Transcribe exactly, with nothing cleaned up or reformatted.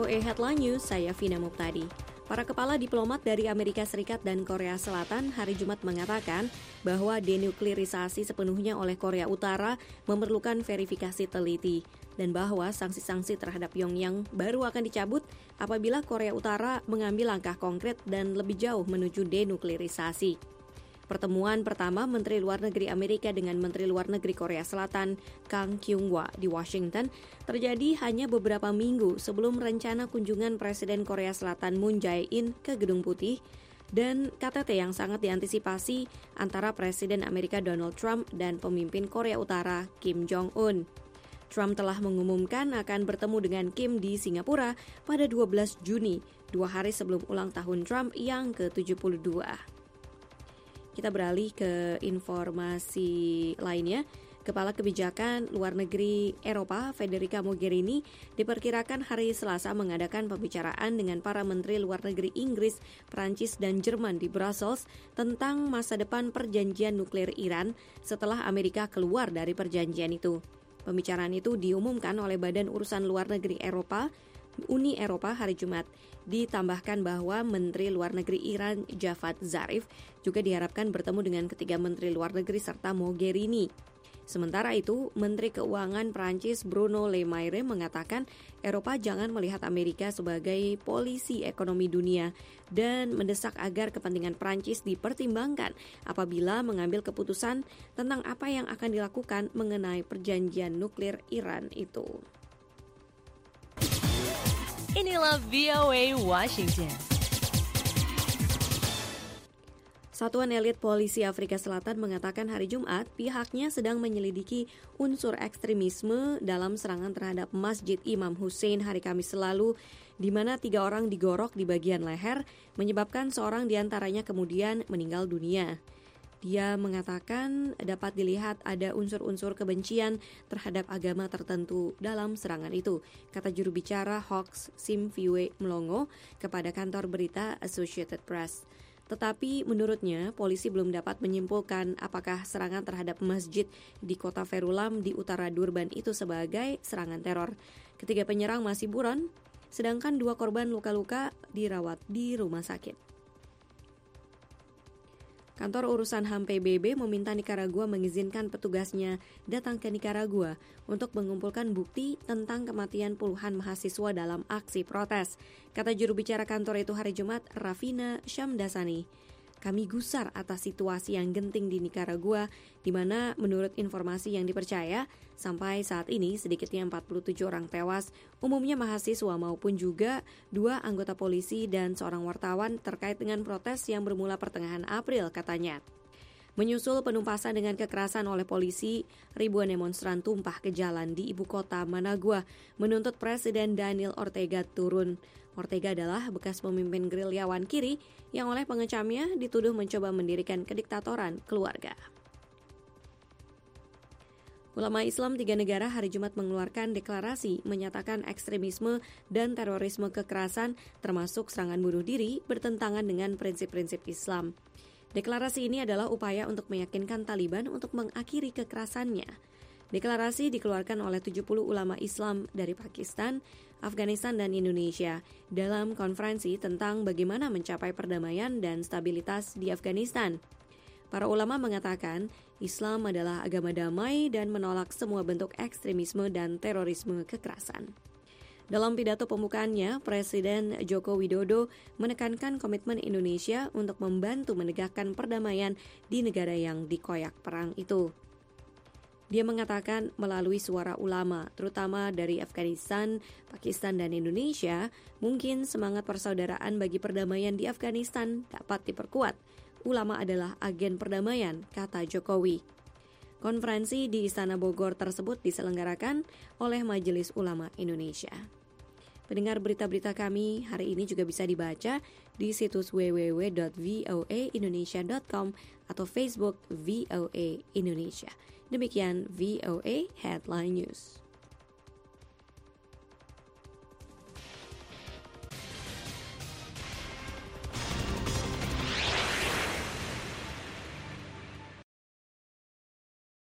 A Headline News, saya Vina Muptadi. Para kepala diplomat dari Amerika Serikat dan Korea Selatan hari Jumat mengatakan bahwa denuklirisasi sepenuhnya oleh Korea Utara memerlukan verifikasi teliti dan bahwa sanksi-sanksi terhadap Pyongyang baru akan dicabut apabila Korea Utara mengambil langkah konkret dan lebih jauh menuju denuklirisasi. Pertemuan pertama Menteri Luar Negeri Amerika dengan Menteri Luar Negeri Korea Selatan, Kang Kyung-hwa, di Washington terjadi hanya beberapa minggu sebelum rencana kunjungan Presiden Korea Selatan Moon Jae-in ke Gedung Putih dan K T T yang sangat diantisipasi antara Presiden Amerika Donald Trump dan pemimpin Korea Utara Kim Jong-un. Trump telah mengumumkan akan bertemu dengan Kim di Singapura pada dua belas Juni, dua hari sebelum ulang tahun Trump yang ke tujuh puluh dua. Kita beralih ke informasi lainnya. Kepala Kebijakan Luar Negeri Eropa, Federica Mogherini, diperkirakan hari Selasa mengadakan pembicaraan dengan para Menteri Luar Negeri Inggris, Prancis, dan Jerman di Brussels tentang masa depan perjanjian nuklir Iran setelah Amerika keluar dari perjanjian itu. Pembicaraan itu diumumkan oleh Badan Urusan Luar Negeri Eropa, Uni Eropa hari Jumat. Ditambahkan bahwa Menteri Luar Negeri Iran Javad Zarif juga diharapkan bertemu dengan ketiga Menteri Luar Negeri serta Mogherini. Sementara itu, Menteri Keuangan Prancis Bruno Le Maire mengatakan Eropa jangan melihat Amerika sebagai polisi ekonomi dunia dan mendesak agar kepentingan Prancis dipertimbangkan apabila mengambil keputusan tentang apa yang akan dilakukan mengenai perjanjian nuklir Iran itu. Inilah V O A Washington. Satuan Elit Polisi Afrika Selatan mengatakan hari Jumat pihaknya sedang menyelidiki unsur ekstremisme dalam serangan terhadap Masjid Imam Hussein hari Kamis lalu, di mana tiga orang digorok di bagian leher, menyebabkan seorang diantaranya kemudian meninggal dunia. Dia mengatakan dapat dilihat ada unsur-unsur kebencian terhadap agama tertentu dalam serangan itu, kata juru bicara Hawks Simviwe Mlongo kepada kantor berita Associated Press. Tetapi menurutnya, polisi belum dapat menyimpulkan apakah serangan terhadap masjid di kota Verulam di utara Durban itu sebagai serangan teror. Ketiga penyerang masih buron, sedangkan dua korban luka-luka dirawat di rumah sakit. Kantor Urusan H A M P B B meminta Nicaragua mengizinkan petugasnya datang ke Nicaragua untuk mengumpulkan bukti tentang kematian puluhan mahasiswa dalam aksi protes. Kata juru bicara kantor itu hari Jumat, Rafina Syamdasani. Kami gusar atas situasi yang genting di Nicaragua, di mana menurut informasi yang dipercaya, sampai saat ini sedikitnya empat puluh tujuh orang tewas, umumnya mahasiswa maupun juga dua anggota polisi dan seorang wartawan terkait dengan protes yang bermula pertengahan April, katanya. Menyusul penumpasan dengan kekerasan oleh polisi, ribuan demonstran tumpah ke jalan di ibu kota Managua menuntut Presiden Daniel Ortega turun. Ortega adalah bekas pemimpin gerilyawan kiri yang oleh pengecamnya dituduh mencoba mendirikan kediktatoran keluarga. Ulama Islam tiga negara hari Jumat mengeluarkan deklarasi menyatakan ekstremisme dan terorisme kekerasan termasuk serangan bunuh diri bertentangan dengan prinsip-prinsip Islam. Deklarasi ini adalah upaya untuk meyakinkan Taliban untuk mengakhiri kekerasannya. Deklarasi dikeluarkan oleh tujuh puluh ulama Islam dari Pakistan, Afghanistan, dan Indonesia dalam konferensi tentang bagaimana mencapai perdamaian dan stabilitas di Afghanistan. Para ulama mengatakan Islam adalah agama damai dan menolak semua bentuk ekstremisme dan terorisme kekerasan. Dalam pidato pembukaannya, Presiden Joko Widodo menekankan komitmen Indonesia untuk membantu menegakkan perdamaian di negara yang dikoyak perang itu. Dia mengatakan melalui suara ulama, terutama dari Afghanistan, Pakistan, dan Indonesia, mungkin semangat persaudaraan bagi perdamaian di Afghanistan dapat diperkuat. Ulama adalah agen perdamaian, kata Jokowi. Konferensi di Istana Bogor tersebut diselenggarakan oleh Majelis Ulama Indonesia. Pendengar berita-berita kami hari ini juga bisa dibaca di situs w w w dot voa indonesia dot com atau Facebook V O A Indonesia. Demikian V O A Headline News.